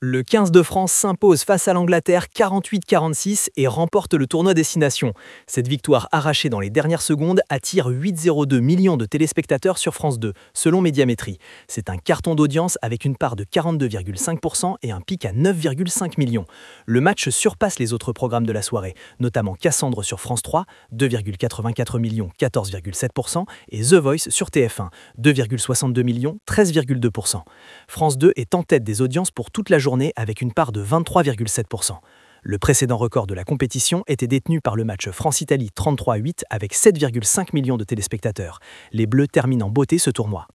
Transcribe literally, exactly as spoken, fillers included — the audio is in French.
Le quinze de France s'impose face à l'Angleterre quarante-huit à quarante-six et remporte le tournoi Destination. Cette victoire arrachée dans les dernières secondes attire huit virgule zéro deux millions de téléspectateurs sur France deux, selon Médiamétrie. C'est un carton d'audience avec une part de quarante-deux virgule cinq pour cent et un pic à neuf virgule cinq millions. Le match surpasse les autres programmes de la soirée, notamment Cassandre sur France trois, deux virgule quatre-vingt-quatre millions, quatorze virgule sept pour cent, et The Voice sur T F un, deux virgule soixante-deux millions, treize virgule deux pour cent. France deux est en tête des audiences pour toute la journée avec une part de vingt-trois virgule sept pour cent. Le précédent record de la compétition était détenu par le match France-Italie trente-trois à huit avec sept virgule cinq millions de téléspectateurs. Les Bleus terminent en beauté ce tournoi.